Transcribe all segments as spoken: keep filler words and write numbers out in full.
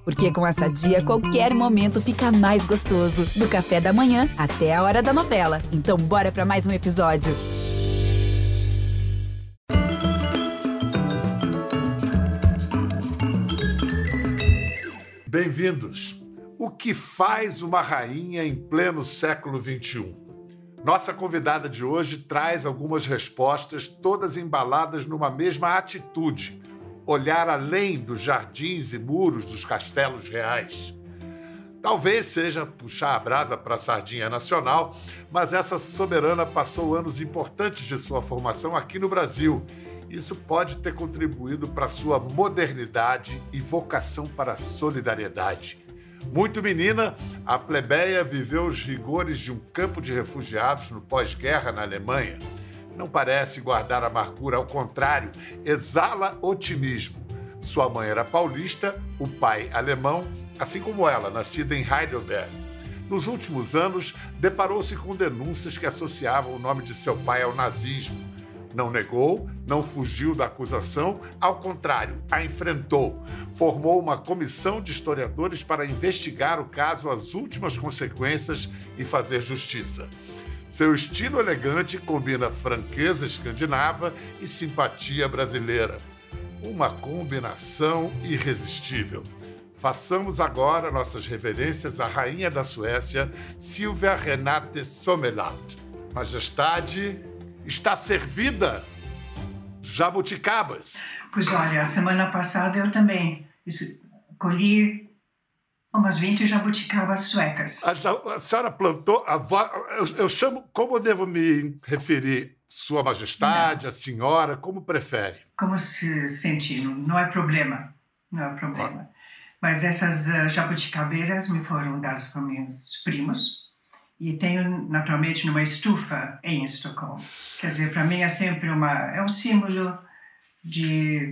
Porque com a Sadia, qualquer momento fica mais gostoso. Do café da manhã até a hora da novela. Então bora pra mais um episódio. Bem-vindos. O que faz uma rainha em pleno século vinte e um? Nossa convidada de hoje traz algumas respostas, todas embaladas numa mesma atitude: olhar além dos jardins e muros dos castelos reais. Talvez seja puxar a brasa para a sardinha nacional, mas essa soberana passou anos importantes de sua formação aqui no Brasil. Isso pode ter contribuído para sua modernidade e vocação para a solidariedade. Muito menina, a plebeia viveu os rigores de um campo de refugiados no pós-guerra na Alemanha. Não parece guardar amargura, ao contrário, exala otimismo. Sua mãe era paulista, o pai alemão, assim como ela, nascida em Heidelberg. Nos últimos anos, deparou-se com denúncias que associavam o nome de seu pai ao nazismo. Não negou, não fugiu da acusação, ao contrário, a enfrentou. Formou uma comissão de historiadores para investigar o caso, as últimas consequências e fazer justiça. Seu estilo elegante combina franqueza escandinava e simpatia brasileira. Uma combinação irresistível. Façamos agora nossas reverências à rainha da Suécia, Silvia Renate Sommerlath. Majestade, está servida? Jabuticabas. Pois olha, a semana passada eu também colhi umas vinte jabuticabas suecas. A, a senhora plantou... A vo... eu, eu chamo... Como eu devo me referir? Sua Majestade, não. A senhora, como prefere? Como se sentir, não, não é problema. Não é problema. Ah. Mas essas uh, jabuticabeiras me foram dadas por meus primos. E tenho, naturalmente, numa estufa em Estocolmo. Quer dizer, para mim é sempre uma... É um símbolo de...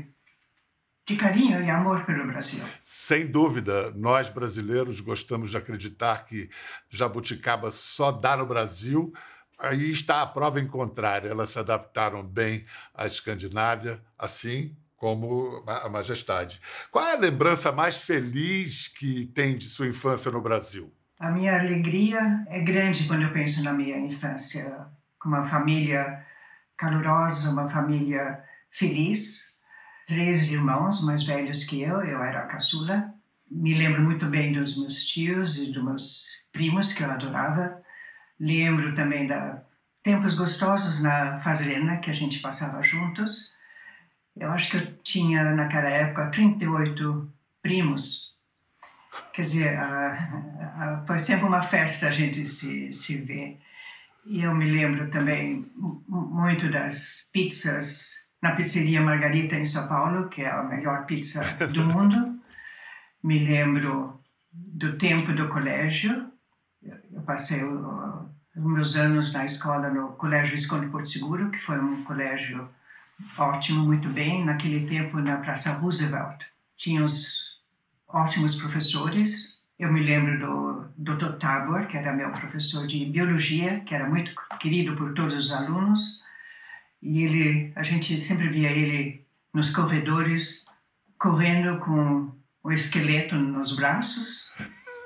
de carinho e amor pelo Brasil. Sem dúvida, nós brasileiros gostamos de acreditar que jabuticaba só dá no Brasil. Aí está a prova em contrário. Elas se adaptaram bem à Escandinávia, assim como a Majestade. Qual é a lembrança mais feliz que tem de sua infância no Brasil? A minha alegria é grande quando eu penso na minha infância. Com uma família calorosa, uma família feliz. Três irmãos mais velhos que eu, eu era a caçula. Me lembro muito bem dos meus tios e dos meus primos, que eu adorava. Lembro também de tempos gostosos na fazenda, que a gente passava juntos. Eu acho que eu tinha, naquela época, trinta e oito primos. Quer dizer, a, a, foi sempre uma festa a gente se, se ver. E eu me lembro também muito das pizzas na pizzeria Margarita, em São Paulo, que é a melhor pizza do mundo. Me lembro do tempo do colégio. Eu passei os meus anos na escola, no Colégio Visconde Porto Seguro, que foi um colégio ótimo, muito bem. Naquele tempo, na Praça Roosevelt, tinha os ótimos professores. Eu me lembro do doutor Tabor, que era meu professor de biologia, que era muito querido por todos os alunos. E ele, a gente sempre via ele nos corredores, correndo com o esqueleto nos braços.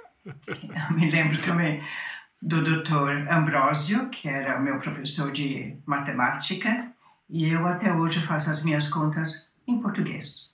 Eu me lembro também do doutor Ambrósio, que era meu professor de matemática. E eu até hoje faço as minhas contas em português.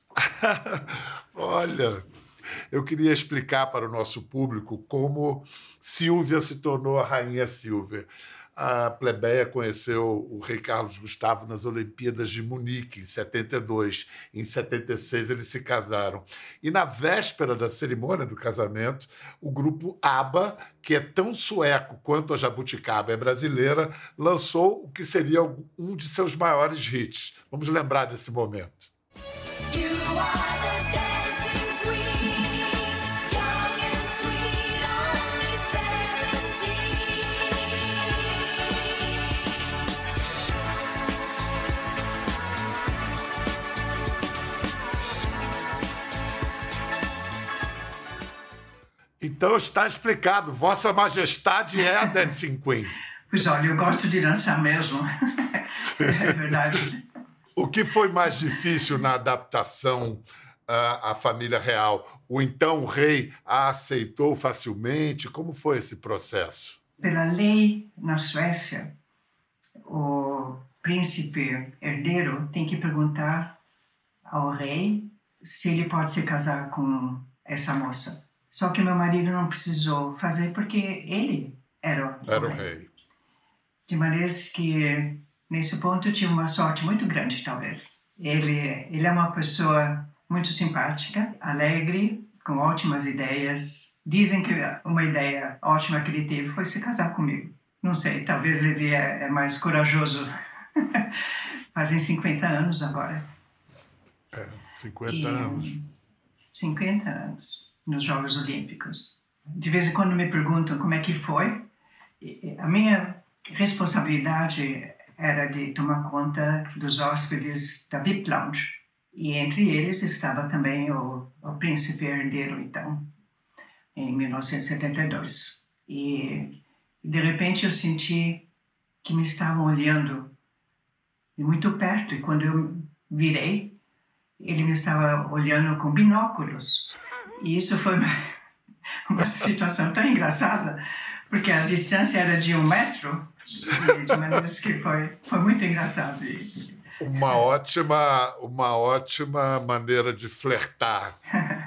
Olha... Eu queria explicar para o nosso público como Silvia se tornou a Rainha Silvia. A plebeia conheceu o rei Carlos Gustavo nas Olimpíadas de Munique, em setenta e dois. Em setenta e seis, eles se casaram. E na véspera da cerimônia do casamento, o grupo ABBA, que é tão sueco quanto a jabuticaba é brasileira, lançou o que seria um de seus maiores hits. Vamos lembrar desse momento. You are the dancing queen. Então está explicado, Vossa Majestade é a Dancing Queen. Pois olha, eu gosto de dançar mesmo. É verdade. O que foi mais difícil na adaptação uh, à família real? o então rei a aceitou facilmente? Como foi esse processo? Pela lei na Suécia, o príncipe herdeiro tem que perguntar ao rei se ele pode se casar com essa moça. Só que meu marido não precisou fazer porque ele era o, era o rei. rei. De maneira que, nesse ponto, eu tive uma sorte muito grande, talvez. Ele, ele é uma pessoa muito simpática, alegre, com ótimas ideias. Dizem que uma ideia ótima que ele teve foi se casar comigo. Não sei, talvez ele é, é mais corajoso. Fazem cinquenta anos agora. É, cinquenta e, anos. cinquenta anos nos Jogos Olímpicos. De vez em quando me perguntam como é que foi. A minha responsabilidade era de tomar conta dos hóspedes da V I P Lounge. E entre eles estava também o, o príncipe herdeiro, então, em mil novecentos e setenta e dois. E, de repente, eu senti que me estavam olhando de muito perto. E quando eu virei, ele me estava olhando com binóculos. E isso foi uma, uma situação tão engraçada, porque a distância era de um metro, de maneira que foi, foi muito engraçado. Uma ótima, uma ótima maneira de flertar.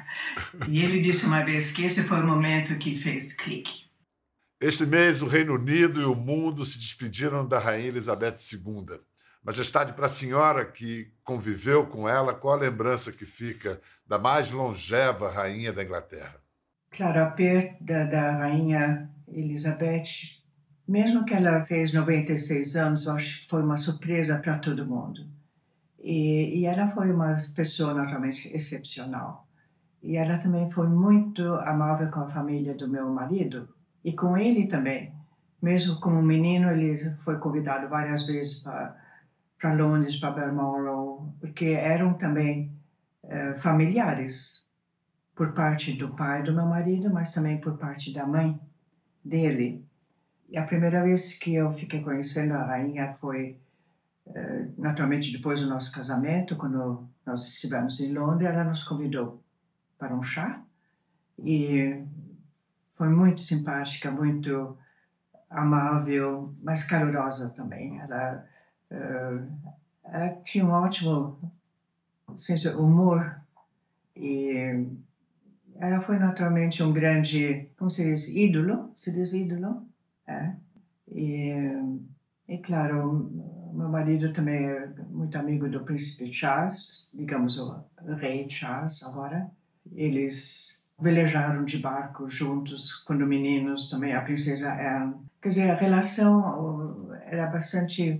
E ele disse uma vez que esse foi o momento que fez clique. Este mês, o Reino Unido e o mundo se despediram da Rainha Elizabeth segunda. Majestade, para a senhora que conviveu com ela, qual a lembrança que fica da mais longeva rainha da Inglaterra? Claro, a perda da Rainha Elizabeth, mesmo que ela fez noventa e seis anos, eu acho que foi uma surpresa para todo mundo. E, e ela foi uma pessoa naturalmente excepcional. E ela também foi muito amável com a família do meu marido e com ele também. Mesmo como menino, ele foi convidado várias vezes para para Londres, para Balmoral, porque eram também uh, familiares por parte do pai do meu marido, mas também por parte da mãe dele. E a primeira vez que eu fiquei conhecendo a rainha foi, uh, naturalmente, depois do nosso casamento, quando nós estivemos em Londres, ela nos convidou para um chá e foi muito simpática, muito amável, mas calorosa também. Ela Uh, ela tinha um ótimo senso de humor e ela foi naturalmente um grande, como se diz, ídolo, se diz ídolo, é. E, e claro, meu marido também é muito amigo do príncipe Charles, digamos o rei Charles agora. Eles velejaram de barco juntos quando meninos, também a princesa Anne. Quer dizer, a relação era bastante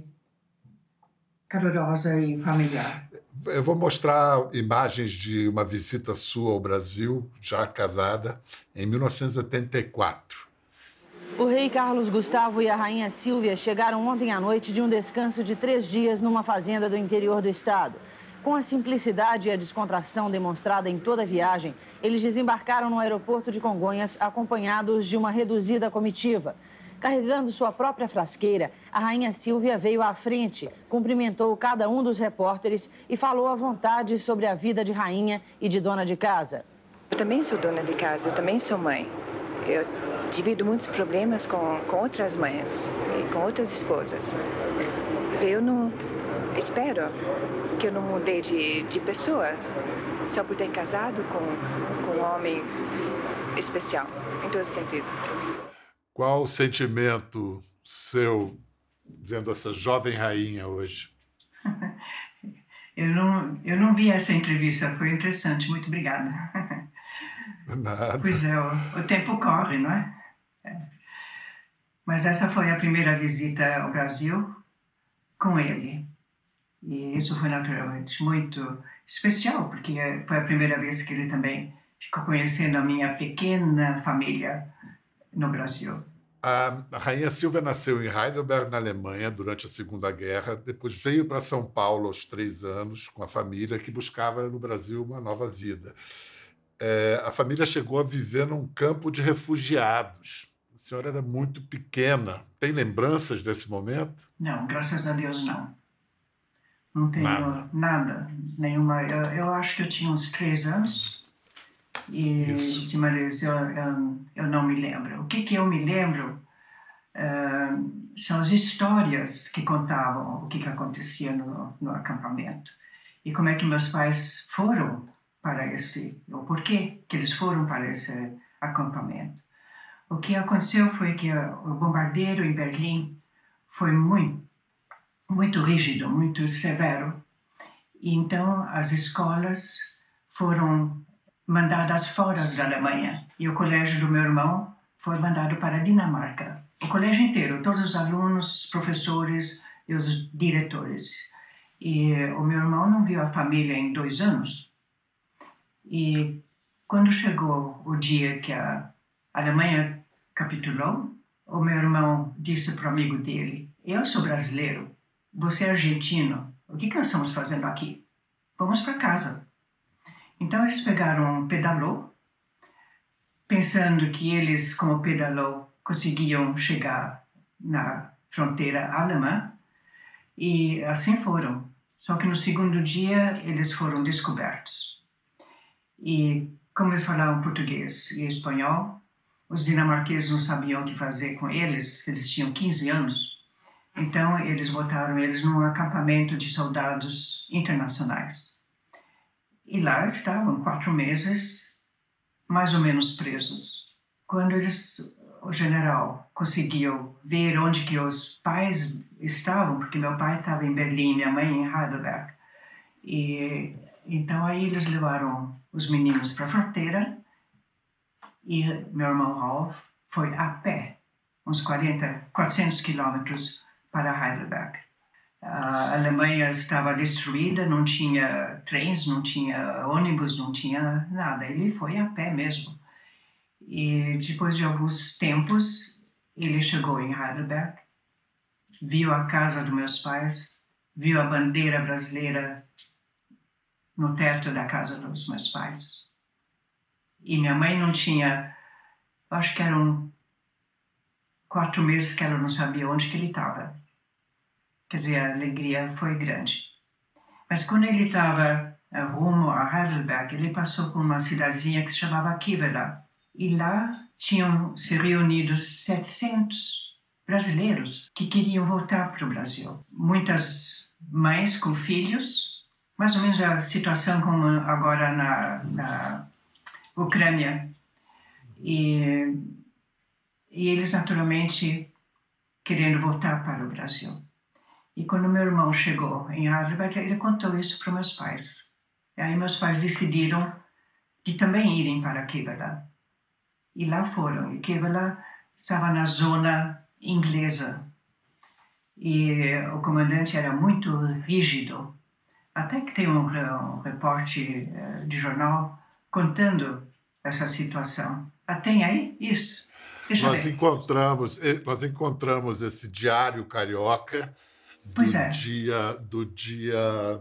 calorosa e familiar. Eu vou mostrar imagens de uma visita sua ao Brasil, já casada, em mil novecentos e oitenta e quatro. O rei Carlos Gustavo e a rainha Silvia chegaram ontem à noite de um descanso de três dias numa fazenda do interior do estado. Com a simplicidade e a descontração demonstrada em toda a viagem, eles desembarcaram no aeroporto de Congonhas acompanhados de uma reduzida comitiva. Carregando sua própria frasqueira, a rainha Silvia veio à frente, cumprimentou cada um dos repórteres e falou à vontade sobre a vida de rainha e de dona de casa. Eu também sou dona de casa, eu também sou mãe. Eu divido muitos problemas com, com outras mães e com outras esposas. Mas eu não espero que eu não mudei de, de pessoa só por ter casado com, com um homem especial, em todos os sentidos. Qual o sentimento seu vendo essa jovem rainha hoje? Eu não, eu não vi essa entrevista, foi interessante, muito obrigada. Nada. Pois é, o, o tempo corre, não é? é? Mas essa foi a primeira visita ao Brasil com ele. E isso foi naturalmente muito especial, porque foi a primeira vez que ele também ficou conhecendo a minha pequena família no Brasil. A rainha Silvia nasceu em Heidelberg, na Alemanha, durante a Segunda Guerra. Depois veio para São Paulo aos três anos, com a família que buscava no Brasil uma nova vida. É, a família chegou a viver num campo de refugiados. A senhora era muito pequena. Tem lembranças desse momento? Não, graças a Deus não. Não tenho nada, nada nenhuma. Eu, eu acho que eu tinha uns três anos. E, Isso. de Maris, eu, eu, eu não me lembro. O que, que eu me lembro uh, são as histórias que contavam o que, que acontecia no, no acampamento. E como é que meus pais foram para esse... ou por que que eles foram para esse acampamento. O que aconteceu foi que o bombardeio em Berlim foi muito, muito rígido, muito severo. E então as escolas foram mandadas fora da Alemanha. E o colégio do meu irmão foi mandado para a Dinamarca. O colégio inteiro, todos os alunos, os professores e os diretores. E o meu irmão não viu a família em dois anos. E quando chegou o dia que a Alemanha capitulou, o meu irmão disse para o amigo dele: eu sou brasileiro, você é argentino, o que, que nós estamos fazendo aqui? Vamos para casa. Então eles pegaram um pedalô, pensando que eles, com o pedalô, conseguiam chegar na fronteira alemã, e assim foram. Só que no segundo dia eles foram descobertos. E como eles falavam português e espanhol, os dinamarqueses não sabiam o que fazer com eles, eles tinham quinze anos. Então, eles botaram eles num acampamento de soldados internacionais. E lá estavam quatro meses, mais ou menos presos. Quando eles, o general conseguiu ver onde que os pais estavam, porque meu pai estava em Berlim, minha mãe em Heidelberg. E então aí eles levaram os meninos para a fronteira. E meu irmão Ralph foi a pé, uns quarenta, quatrocentos quilômetros para Heidelberg. A Alemanha estava destruída, não tinha trens, não tinha ônibus, não tinha nada. Ele foi a pé mesmo. E depois de alguns tempos, ele chegou em Heidelberg, viu a casa dos meus pais, viu a bandeira brasileira no teto da casa dos meus pais. E minha mãe não tinha, acho que eram quatro meses que ela não sabia onde que ele estava. Quer dizer, a alegria foi grande. Mas quando ele estava uh, rumo a Heidelberg, ele passou por uma cidadezinha que se chamava Kivela. E lá tinham se reunido setecentos brasileiros que queriam voltar para o Brasil. Muitas mães com filhos, mais ou menos a situação como agora na... na Ucrânia. E, e eles, naturalmente, querendo voltar para o Brasil. E quando meu irmão chegou em Heidelberg, ele contou isso para meus pais. E aí meus pais decidiram de também irem para Kivela. E lá foram. E Kivela estava na zona inglesa. E o comandante era muito rígido. Até que tem um, um reporte de jornal contando essa situação. Ah, tem aí isso? Deixa nós ver. encontramos, nós encontramos esse diário carioca do é. dia do dia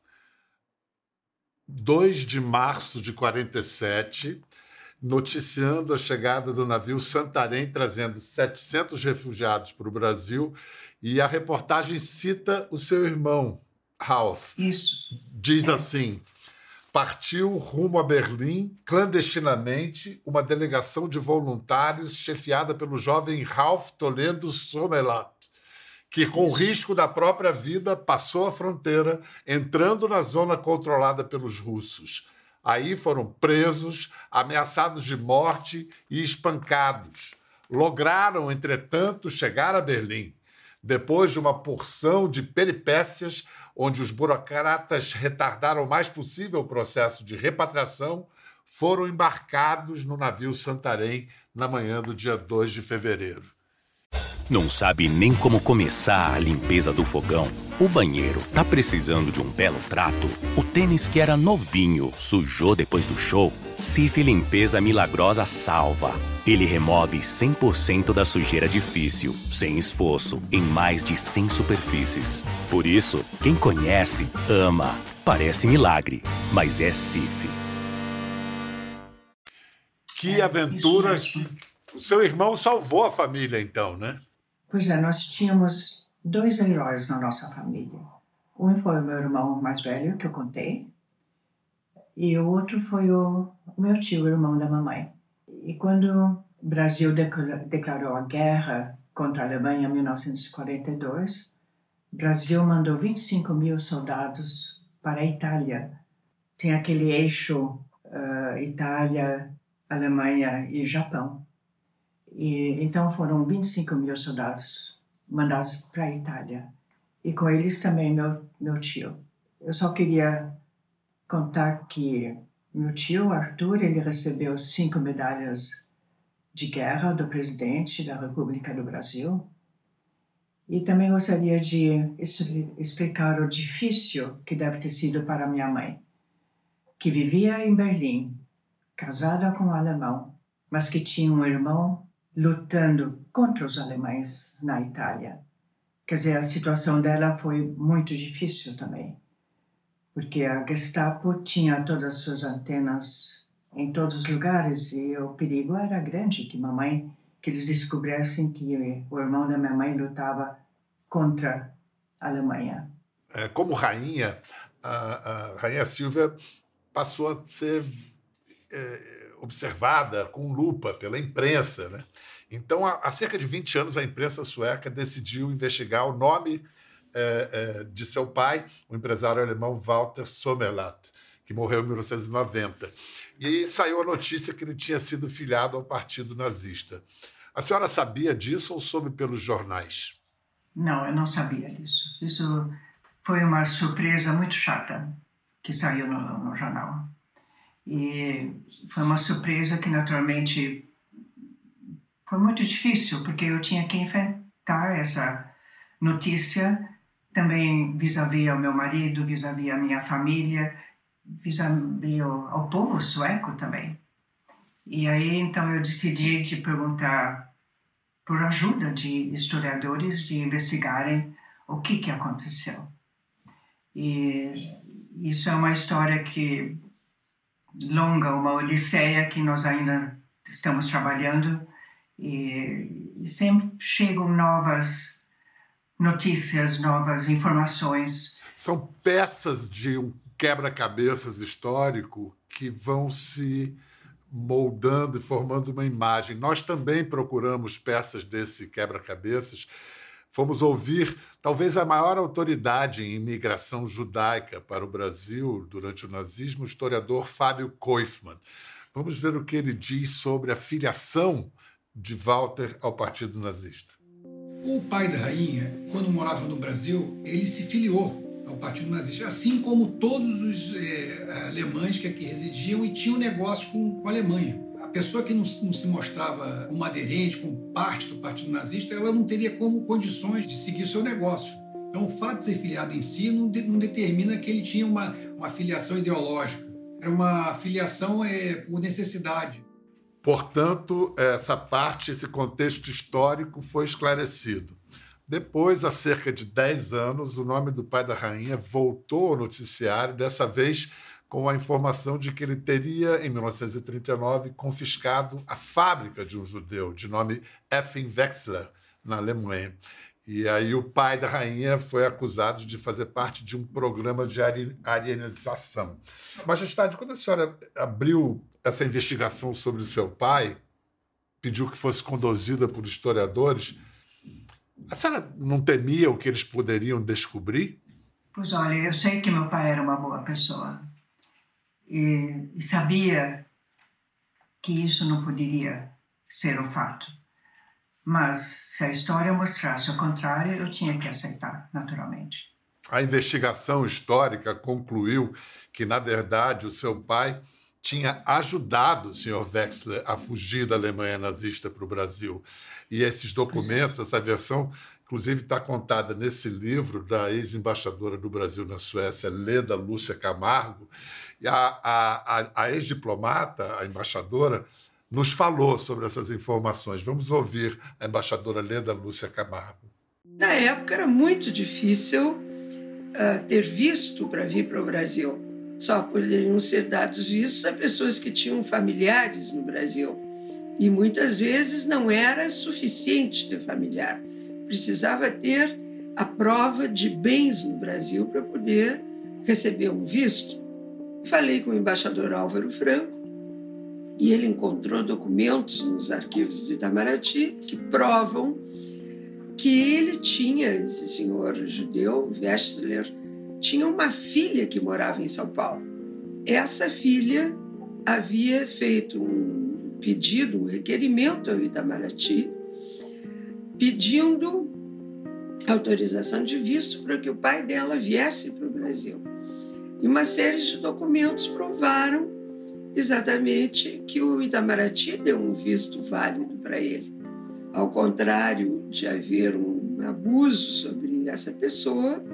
dois de março de quarenta e sete, noticiando a chegada do navio Santarém, trazendo setecentos refugiados para o Brasil, e a reportagem cita o seu irmão, Ralph. Isso. Diz é. assim: partiu rumo a Berlim, clandestinamente, uma delegação de voluntários chefiada pelo jovem Ralph Toledo Sommerlath, que, com o risco da própria vida, passou a fronteira, entrando na zona controlada pelos russos. Aí foram presos, ameaçados de morte e espancados. Lograram, entretanto, chegar a Berlim. Depois de uma porção de peripécias, onde os burocratas retardaram o mais possível o processo de repatriação, foram embarcados no navio Santarém na manhã do dia dois de fevereiro. Não sabe nem como começar a limpeza do fogão? O banheiro tá precisando de um belo trato? O tênis que era novinho sujou depois do show? Cif Limpeza Milagrosa salva. Ele remove cem por cento da sujeira difícil, sem esforço, em mais de cem superfícies. Por isso, quem conhece, ama. Parece milagre, mas é Cif. Que É, aventura! isso mesmo. Que... O seu irmão salvou a família, então, né? Pois é, nós tínhamos dois heróis na nossa família. Um foi o meu irmão mais velho, que eu contei. e o outro foi o, o meu tio, o irmão da mamãe. E quando o Brasil declarou a guerra contra a Alemanha em mil novecentos e quarenta e dois, o Brasil mandou vinte e cinco mil soldados para a Itália. Tem aquele eixo uh, Itália, Alemanha e Japão. E, então foram vinte e cinco mil soldados mandados para a Itália. E com eles também meu, meu tio. Eu só queria contar que meu tio, Arthur, ele recebeu cinco medalhas de guerra do presidente da República do Brasil. E também gostaria de explicar o difícil que deve ter sido para minha mãe, que vivia em Berlim, casada com um alemão, mas que tinha um irmão lutando contra os alemães na Itália. Quer dizer, a situação dela foi muito difícil também, porque a Gestapo tinha todas as suas antenas em todos os lugares e o perigo era grande que mamãe, que eles descobrissem que o irmão da minha mãe lutava contra a Alemanha. É, como rainha, a, a rainha Silvia passou a ser é, observada com lupa pela imprensa, né? Então, há, há cerca de vinte anos, a imprensa sueca decidiu investigar o nome é, é, de seu pai, o empresário alemão Walter Sommerlath, que morreu em mil novecentos e noventa. E aí saiu a notícia que ele tinha sido filiado ao Partido Nazista. A senhora sabia disso ou soube pelos jornais? Não, eu não sabia disso. Isso foi uma surpresa muito chata que saiu no, no jornal. E foi uma surpresa que, naturalmente, foi muito difícil, porque eu tinha que enfrentar essa notícia também vis-à-vis ao meu marido, vis-à-vis a minha família, vis-à-vis ao, ao povo sueco também. E aí, então, eu decidi de perguntar por ajuda de historiadores de investigarem o que que aconteceu. E isso é uma história que longa, uma odisseia que nós ainda estamos trabalhando e, e sempre chegam novas notícias, novas informações. São peças de um quebra-cabeças histórico que vão se moldando e formando uma imagem. Nós também procuramos peças desse quebra-cabeças. Fomos ouvir talvez a maior autoridade em imigração judaica para o Brasil durante o nazismo, o historiador Fábio Koifman. Vamos ver o que ele diz sobre a filiação de Walter ao Partido Nazista. O pai da rainha, quando morava no Brasil, ele se filiou ao Partido Nazista, assim como todos os é, alemães que aqui residiam e tinham negócio com, com a Alemanha. A pessoa que não, não se mostrava como aderente, como parte do Partido Nazista, ela não teria como condições de seguir o seu negócio. Então, o fato de ser filiado em si não, de, não determina que ele tinha uma, uma filiação ideológica. Era uma filiação é, por necessidade. Portanto, essa parte, esse contexto histórico foi esclarecido. Depois, há cerca de dez anos, o nome do pai da rainha voltou ao noticiário, dessa vez com a informação de que ele teria, em mil novecentos e trinta e nove, confiscado a fábrica de um judeu, de nome Efim Wexler, na Alemanha. E aí o pai da rainha foi acusado de fazer parte de um programa de arianização. Majestade, quando a senhora abriu essa investigação sobre o seu pai, pediu que fosse conduzida por historiadores, a senhora não temia o que eles poderiam descobrir? Pois olha, eu sei que meu pai era uma boa pessoa e, e sabia que isso não poderia ser o fato. Mas se a história mostrasse o contrário, eu tinha que aceitar, naturalmente. A investigação histórica concluiu que, na verdade, o seu pai tinha ajudado o senhor Wexler a fugir da Alemanha nazista para o Brasil. E esses documentos, essa versão, inclusive, está contada nesse livro da ex-embaixadora do Brasil na Suécia, Leda Lúcia Camargo. E a, a, a, a ex-diplomata, a embaixadora, nos falou sobre essas informações. Vamos ouvir a embaixadora Leda Lúcia Camargo. Na época era muito difícil uh, ter visto para vir para o Brasil. Só poderiam ser dados vistos a pessoas que tinham familiares no Brasil. E muitas vezes não era suficiente ter familiar. Precisava ter a prova de bens no Brasil para poder receber um visto. Falei com o embaixador Álvaro Franco e ele encontrou documentos nos arquivos do Itamaraty que provam que ele tinha, esse senhor judeu, Wechsler, tinha uma filha que morava em São Paulo. Essa filha havia feito um pedido, um requerimento ao Itamaraty, pedindo autorização de visto para que o pai dela viesse para o Brasil. E uma série de documentos provaram exatamente que o Itamaraty deu um visto válido para ele. Ao contrário de haver um abuso sobre essa pessoa,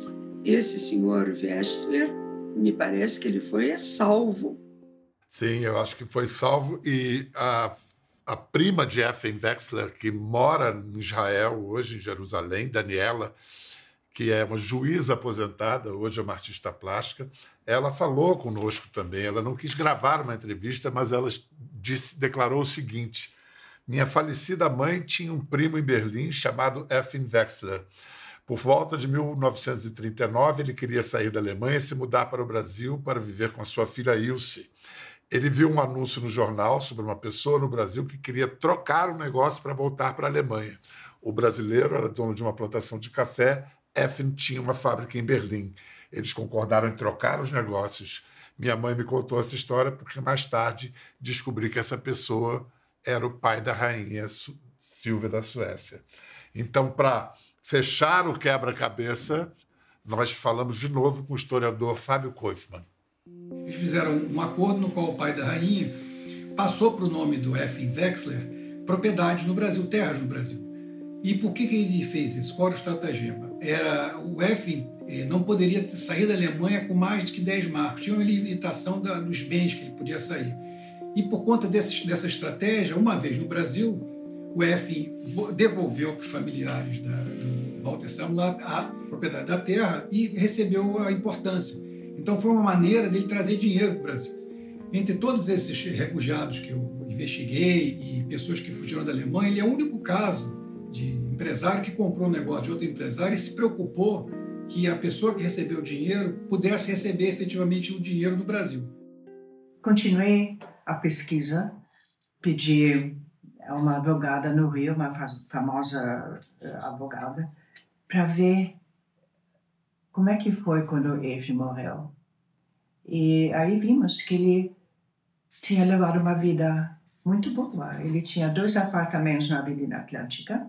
esse senhor Wechsler, me parece que ele foi salvo. Sim, eu acho que foi salvo. E a, a prima de Efraim Wechsler, que mora em Israel hoje, em Jerusalém, Daniela, que é uma juíza aposentada, hoje é uma artista plástica, ela falou conosco também. Ela não quis gravar uma entrevista, mas ela disse, declarou o seguinte: minha falecida mãe tinha um primo em Berlim chamado Efraim Wechsler. Por volta de mil novecentos e trinta e nove, ele queria sair da Alemanha e se mudar para o Brasil para viver com a sua filha Ilse. Ele viu um anúncio no jornal sobre uma pessoa no Brasil que queria trocar o negócio para voltar para a Alemanha. O brasileiro era dono de uma plantação de café, Efraim tinha uma fábrica em Berlim. Eles concordaram em trocar os negócios. Minha mãe me contou essa história porque mais tarde descobri que essa pessoa era o pai da rainha Silvia da Suécia. Então, para fechar o quebra-cabeça, nós falamos de novo com o historiador Fábio Koifman. Eles fizeram um acordo no qual o pai da rainha passou para o nome do Efraim Wechsler propriedades no Brasil, terras no Brasil. E por que, que ele fez isso? Qual era o estratagema? Era, o Efraim eh, não poderia sair da Alemanha com mais de que dez marcos. Tinha uma limitação da, dos bens que ele podia sair. E por conta desse, dessa estratégia, uma vez no Brasil, o Efraim devolveu para os familiares da, do Walter Samlat a propriedade da terra e recebeu a importância. Então foi uma maneira dele trazer dinheiro para o Brasil. Entre todos esses refugiados que eu investiguei e pessoas que fugiram da Alemanha, ele é o único caso de empresário que comprou um negócio de outro empresário e se preocupou que a pessoa que recebeu o dinheiro pudesse receber efetivamente o dinheiro no Brasil. Continuei a pesquisa, pedi a uma advogada no Rio, uma famosa advogada, para ver como é que foi quando o Efraim morreu. E aí vimos que ele tinha levado uma vida muito boa. Ele tinha dois apartamentos na Avenida Atlântica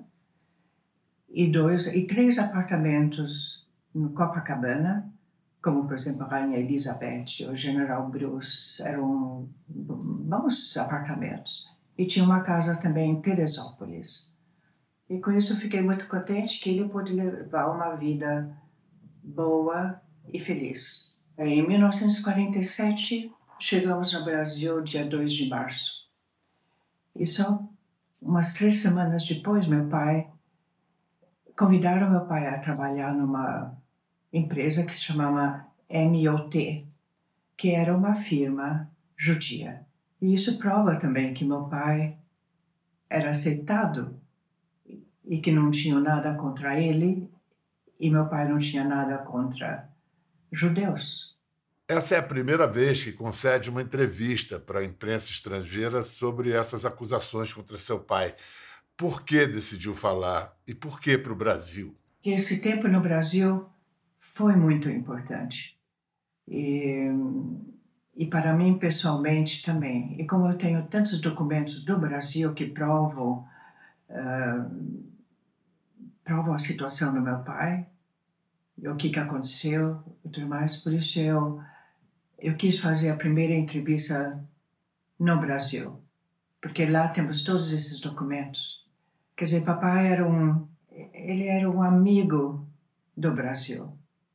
e, dois, e três apartamentos no Copacabana, como, por exemplo, a Rainha Elizabeth ou o General Bruce. Eram bons apartamentos. E tinha uma casa também em Teresópolis. E com isso eu fiquei muito contente que ele pôde levar uma vida boa e feliz. Em mil novecentos e quarenta e sete, chegamos no Brasil dia dois de março. E só umas três semanas depois, meu pai... Convidaram meu pai a trabalhar numa empresa que se chamava M O T, que era uma firma judia. E isso prova também que meu pai era aceitado e que não tinha nada contra ele, e meu pai não tinha nada contra judeus. Essa é a primeira vez que concede uma entrevista para a imprensa estrangeira sobre essas acusações contra seu pai. Por que decidiu falar e por que para o Brasil? Esse tempo no Brasil foi muito importante. E, e para mim, pessoalmente, também. E como eu tenho tantos documentos do Brasil que provam, uh, provam a situação do meu pai, e o que, que aconteceu e tudo mais, por isso eu, eu quis fazer a primeira entrevista no Brasil. Porque lá temos todos esses documentos. Quer dizer, papai era um, ele era um amigo do Brasil.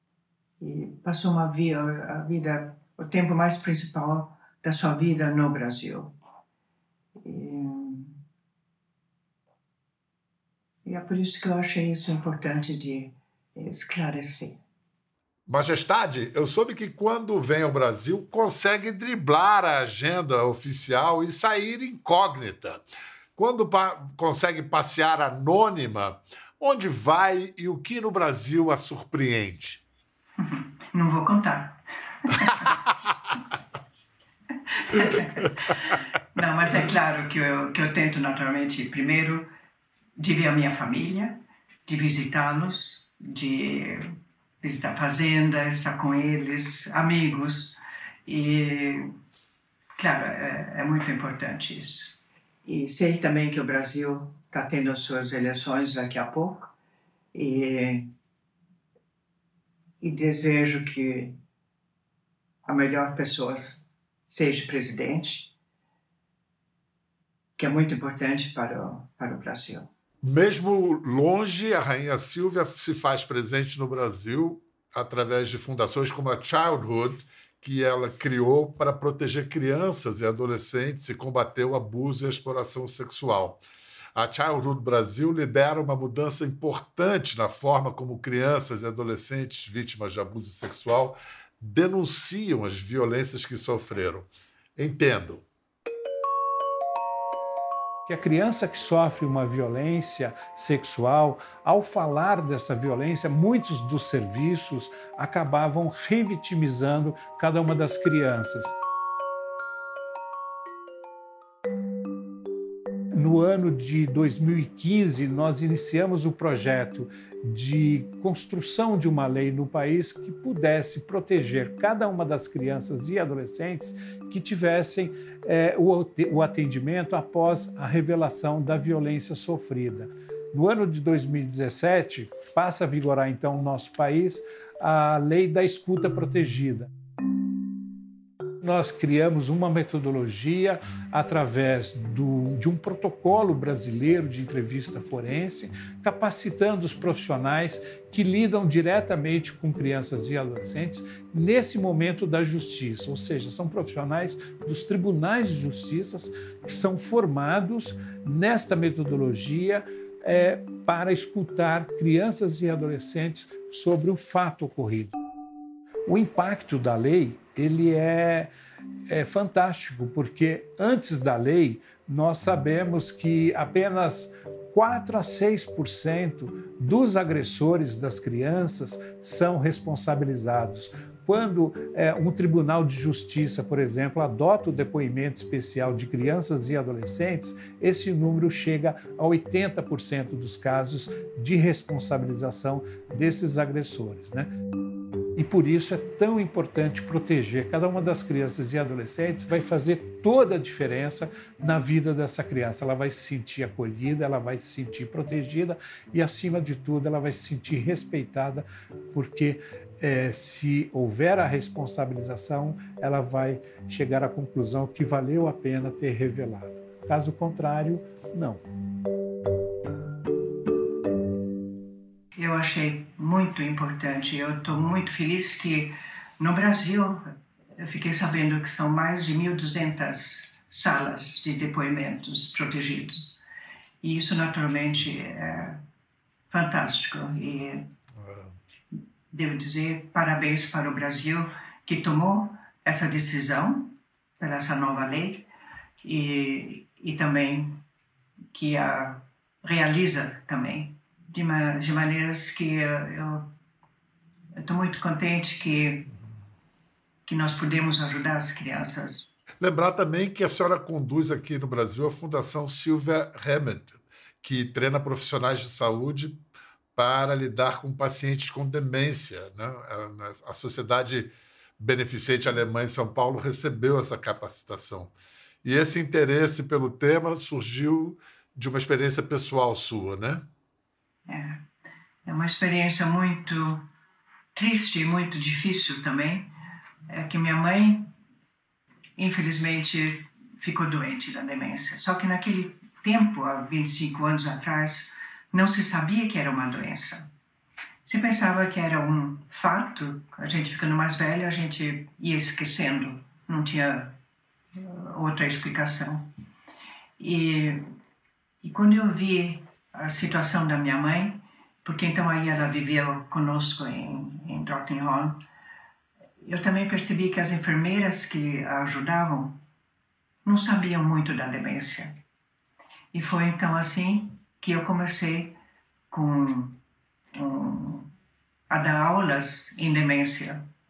E passou uma vida, a vida, o tempo mais principal da sua vida no Brasil. E, e é por isso que eu achei isso importante de esclarecer. Majestade, eu soube que quando vem ao Brasil consegue driblar a agenda oficial e sair incógnita. Quando pa- consegue passear anônima, onde vai e o que no Brasil a surpreende? Não vou contar. Não, mas é claro que eu, que eu tento naturalmente, primeiro, de ver a minha família, de visitá-los, de visitar a fazenda, estar com eles, amigos. E, claro, é, é muito importante isso. E sei também que o Brasil está tendo as suas eleições daqui a pouco. E, e desejo que a melhor pessoa seja presidente, que é muito importante para o, para o Brasil. Mesmo longe, a Rainha Silvia se faz presente no Brasil através de fundações como a Childhood, que ela criou para proteger crianças e adolescentes e combater o abuso e a exploração sexual. A Childhood Brasil lidera uma mudança importante na forma como crianças e adolescentes vítimas de abuso sexual denunciam as violências que sofreram. Entendo. Que a criança que sofre uma violência sexual, ao falar dessa violência, muitos dos serviços acabavam revitimizando cada uma das crianças. No ano de dois mil e quinze, nós iniciamos o projeto de construção de uma lei no país que pudesse proteger cada uma das crianças e adolescentes que tivessem é, o atendimento após a revelação da violência sofrida. No ano de dois mil e dezessete, passa a vigorar então no nosso país a Lei da Escuta Protegida. Nós criamos uma metodologia através do, de um protocolo brasileiro de entrevista forense, capacitando os profissionais que lidam diretamente com crianças e adolescentes nesse momento da justiça, ou seja, são profissionais dos tribunais de justiça que são formados nesta metodologia é, para escutar crianças e adolescentes sobre o fato ocorrido. O impacto da lei ele é, é fantástico, porque antes da lei nós sabemos que apenas quatro a seis por cento dos agressores das crianças são responsabilizados. Quando é, um tribunal de justiça, por exemplo, adota o depoimento especial de crianças e adolescentes, esse número chega a oitenta por cento dos casos de responsabilização desses agressores, né? E por isso é tão importante proteger cada uma das crianças e adolescentes, vai fazer toda a diferença na vida dessa criança. Ela vai se sentir acolhida, ela vai se sentir protegida e, acima de tudo, ela vai se sentir respeitada, porque é, se houver a responsabilização, ela vai chegar à conclusão que valeu a pena ter revelado. Caso contrário, não. Eu achei muito importante. Eu estou muito feliz que no Brasil eu fiquei sabendo que são mais de mil e duzentas salas de depoimentos protegidos. E isso naturalmente é fantástico. E devo dizer parabéns para o Brasil que tomou essa decisão pela essa nova lei e, e também que a realiza também. De, ma de maneiras que eu estou muito contente que, que nós podemos ajudar as crianças. Lembrar também que a senhora conduz aqui no Brasil a Fundação Sylvia Remedy, que treina profissionais de saúde para lidar com pacientes com demência, né? A Sociedade Beneficente Alemã em São Paulo recebeu essa capacitação. E esse interesse pelo tema surgiu de uma experiência pessoal sua, né? É, é uma experiência muito triste e muito difícil também. É que minha mãe, infelizmente, ficou doente da demência. Só que naquele tempo, há vinte e cinco anos atrás, não se sabia que era uma doença. Se pensava que era um fato, a gente ficando mais velha, a gente ia esquecendo. Não tinha outra explicação. E, e quando eu vi a situação da minha mãe, porque então aí ela vivia conosco em, em Drottningholm, eu também percebi que as enfermeiras que a ajudavam não sabiam muito da demência. E foi então assim que eu comecei com, um, a dar aulas em demência.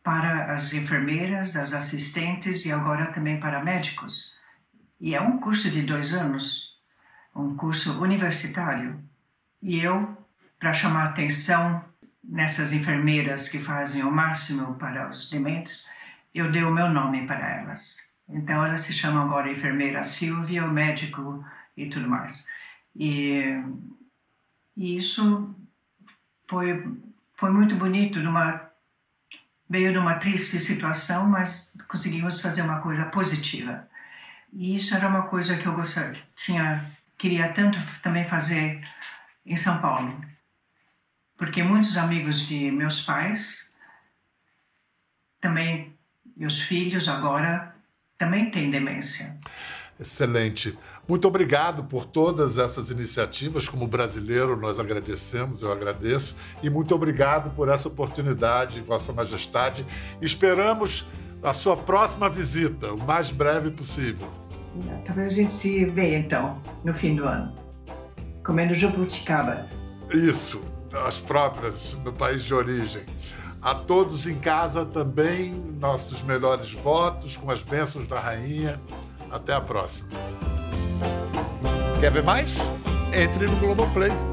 para as enfermeiras, as assistentes e agora também para médicos. E é um curso de dois anos, um curso universitário. E eu, para chamar atenção nessas enfermeiras que fazem o máximo para os dementes, eu dei o meu nome para elas. Então, elas se chamam agora enfermeira Silvia, o médico e tudo mais. E, e isso foi, foi muito bonito, numa, veio numa triste situação, mas conseguimos fazer uma coisa positiva. E isso era uma coisa que eu gostaria, tinha, queria tanto também fazer em São Paulo. Porque muitos amigos de meus pais, também, meus filhos agora, também têm demência. Excelente. Muito obrigado por todas essas iniciativas. Como brasileiro, nós agradecemos, eu agradeço. E muito obrigado por essa oportunidade, Vossa Majestade. Esperamos a sua próxima visita, o mais breve possível. Talvez a gente se veja, então, no fim do ano, comendo jabuticaba. Isso, as próprias, no país de origem. A todos em casa também, nossos melhores votos, com as bênçãos da rainha. Até a próxima. Quer ver mais? Entre no Globoplay.